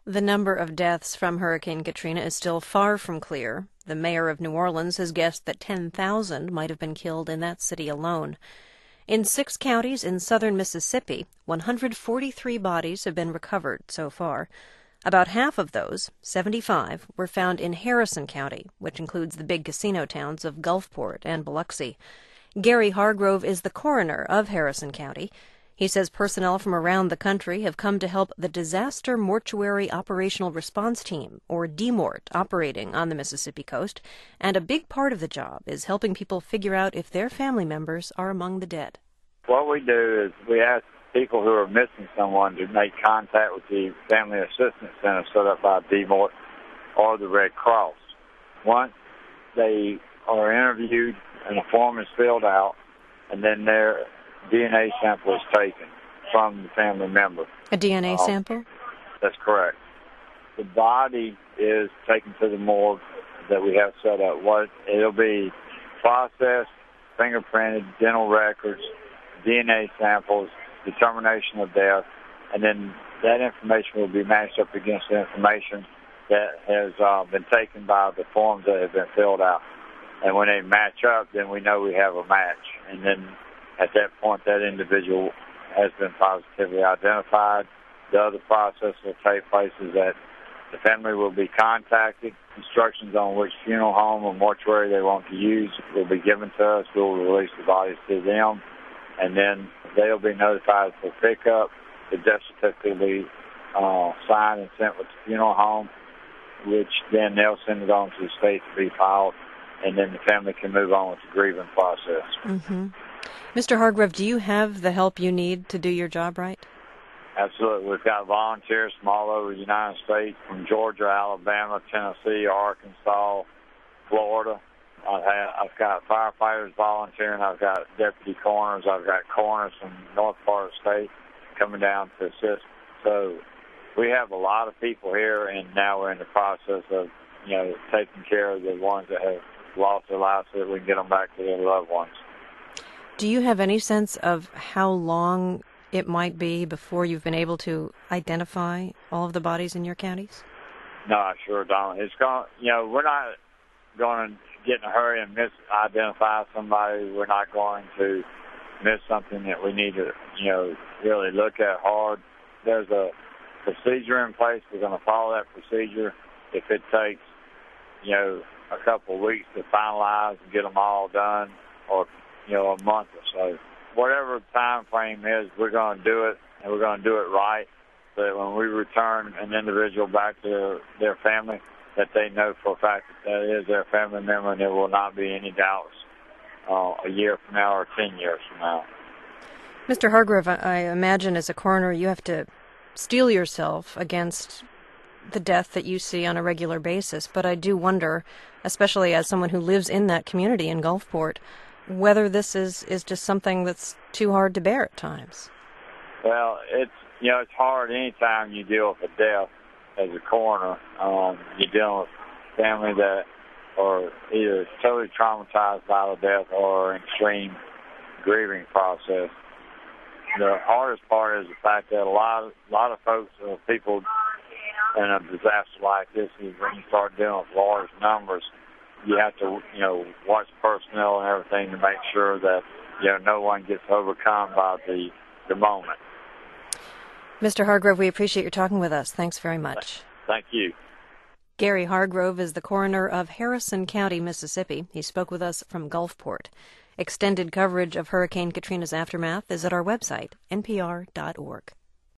The number of deaths from Hurricane Katrina is still far from clear. The mayor of New Orleans has guessed that 10,000 might have been killed in that city alone. In 6 counties in southern Mississippi, 143 bodies have been recovered so far. About half of those, 75, were found in Harrison County, which includes the big casino towns of Gulfport and Biloxi. Gary Hargrove is the coroner of Harrison County. He says personnel from around the country have come to help the Disaster Mortuary Operational Response Team, or DMORT, operating on the Mississippi coast, and a big part of the job is helping people figure out if their family members are among the dead. What we do is we ask people who are missing someone to make contact with the Family Assistance Center set up by DMORT or the Red Cross. Once they are interviewed and a form is filled out, and then their DNA sample is taken from the family member. A DNA sample? That's correct. The body is taken to the morgue that we have set up. It'll be processed, fingerprinted, dental records, DNA samples, determination of death, and then that information will be matched up against the information that has been taken by the forms that have been filled out. And when they match up, then we know we have a match. And then at that point, that individual has been positively identified. The other process will take place is that the family will be contacted. Instructions on which funeral home or mortuary they want to use will be given to us. We'll release the bodies to them, and then they'll be notified for pickup. The death certificate will be signed and sent with the funeral home, which then they'll send it on to the state to be filed, and then the family can move on with the grieving process. Mm-hmm. Mr. Hargrove, do you have the help you need to do your job right? Absolutely. We've got volunteers from all over the United States, from Georgia, Alabama, Tennessee, Arkansas, Florida. I've got firefighters volunteering. I've got deputy coroners. I've got coroners from the north part of the state coming down to assist. So we have a lot of people here, and now we're in the process of, taking care of the ones that have lost their lives so that we can get them back to their loved ones. Do you have any sense of how long it might be before you've been able to identify all of the bodies in your counties? No, I sure don't. It's going. We're not going to get in a hurry and misidentify somebody. We're not going to miss something that we need to, really look at hard. There's a procedure in place. We're going to follow that procedure. If it takes, a couple of weeks to finalize and get them all done, or a month or so. Whatever the time frame is, we're going to do it, and we're going to do it right, so that when we return an individual back to their family, that they know for a fact that is their family member, and there will not be any doubts a year from now or 10 years from now. Mr. Hargrove, I imagine as a coroner you have to steel yourself against the death that you see on a regular basis, but I do wonder, especially as someone who lives in that community in Gulfport, whether this is just something that's too hard to bear at times. Well, it's hard any time you deal with a death as a coroner. You're dealing with family that are either totally traumatized by the death or an extreme grieving process. The hardest part is the fact that a lot of folks or people in a disaster like this is when you start dealing with large numbers, you have to, watch personnel and everything to make sure that, no one gets overcome by the moment. Mr. Hargrove, we appreciate your talking with us. Thanks very much. Thank you. Gary Hargrove is the coroner of Harrison County, Mississippi. He spoke with us from Gulfport. Extended coverage of Hurricane Katrina's aftermath is at our website, npr.org.